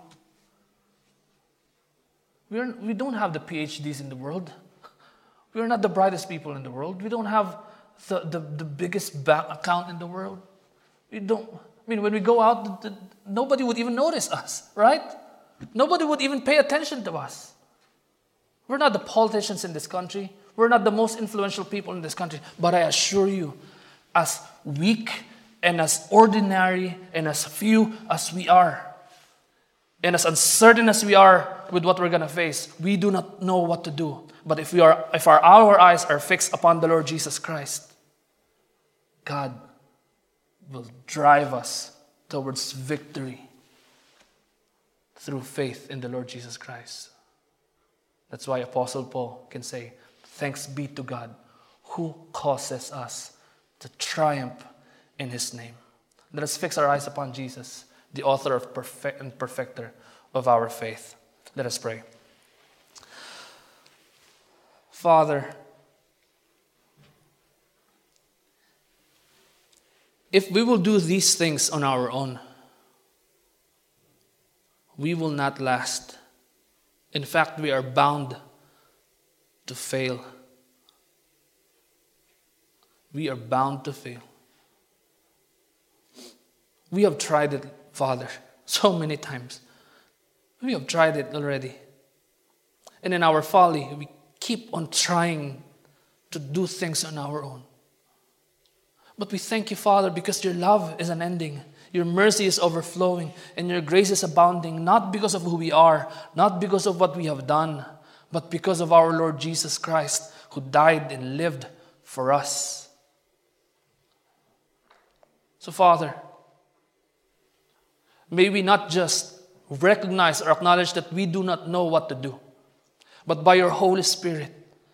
We, are, we don't have the P H Ds in the world. We are not the brightest people in the world. We don't have the, the, the biggest bank account in the world. We don't, I mean, when we go out, the, the, nobody would even notice us, right? Nobody would even pay attention to us. We're not the politicians in this country. We're not the most influential people in this country. But I assure you, as weak and as ordinary and as few as we are, and as uncertain as we are with what we're going to face, we do not know what to do. But if we are, if our, our eyes are fixed upon the Lord Jesus Christ, God will drive us towards victory through faith in the Lord Jesus Christ. That's why Apostle Paul can say, thanks be to God who causes us to triumph in His name. Let us fix our eyes upon Jesus, the author of perfect and perfecter of our faith. Let us pray. Father, if we will do these things on our own, we will not last. In fact, we are bound to fail. We are bound to fail. We have tried it, Father, so many times. We have tried it already. And in our folly, we keep on trying to do things on our own. But we thank you, Father, because your love is unending. Your mercy is overflowing, and your grace is abounding, not because of who we are, not because of what we have done, but because of our Lord Jesus Christ, who died and lived for us. So, Father, may we not just recognize or acknowledge that we do not know what to do, but by your Holy Spirit,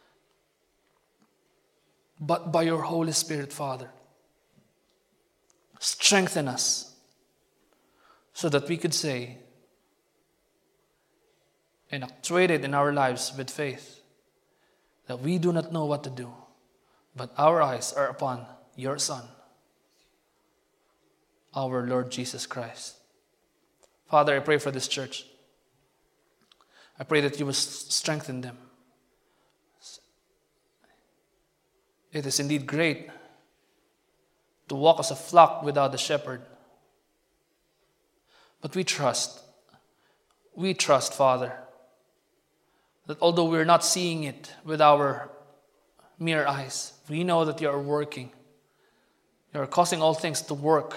but by your Holy Spirit, Father, strengthen us so that we could say and actuate it in our lives with faith that we do not know what to do, but our eyes are upon your Son, our Lord Jesus Christ. Father, I pray for this church. I pray that you will strengthen them. It is indeed great to walk as a flock without a shepherd. But we trust, we trust, Father, that although we're not seeing it with our mere eyes, we know that you are working. You are causing all things to work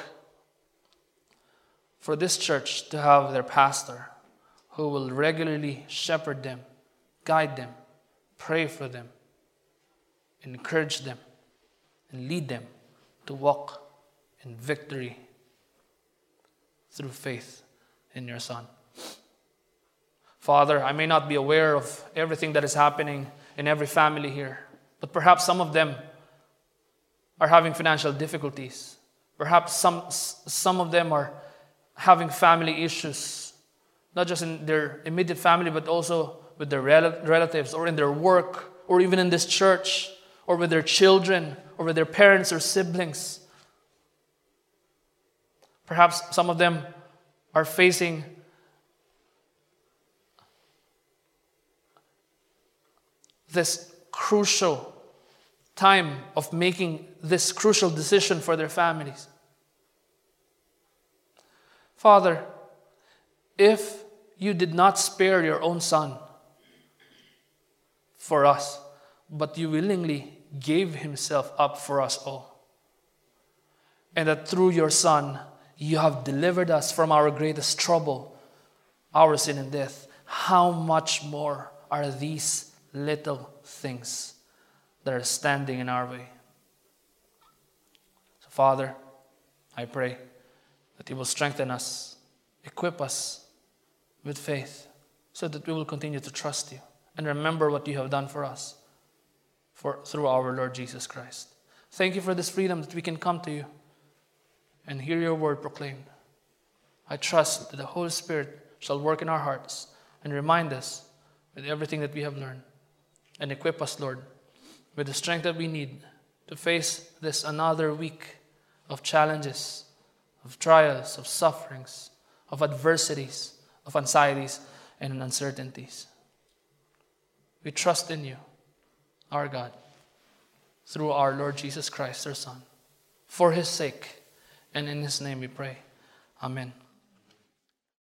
for this church to have their pastor who will regularly shepherd them, guide them, pray for them, encourage them, and lead them to walk in victory through faith in your Son. Father, I may not be aware of everything that is happening in every family here, but perhaps some of them are having financial difficulties. Perhaps some, some of them are having family issues, not just in their immediate family, but also with their rel- relatives or in their work or even in this church or with their children or with their parents or siblings. Perhaps some of them are facing this crucial time of making this crucial decision for their families. Father, if you did not spare your own Son for us, but you willingly gave himself up for us all, and that through your Son, you have delivered us from our greatest trouble, our sin and death, how much more are these little things that are standing in our way? So, Father, I pray that you will strengthen us, equip us with faith, so that we will continue to trust you and remember what you have done for us. for, through our Lord Jesus Christ. Thank you for this freedom that we can come to you and hear your word proclaimed. I trust that the Holy Spirit shall work in our hearts and remind us with everything that we have learned, and equip us, Lord, with the strength that we need to face this another week of challenges, of trials, of sufferings, of adversities, of anxieties, and uncertainties. We trust in you, our God, through our Lord Jesus Christ, our Son. For his sake, and in his name we pray. Amen.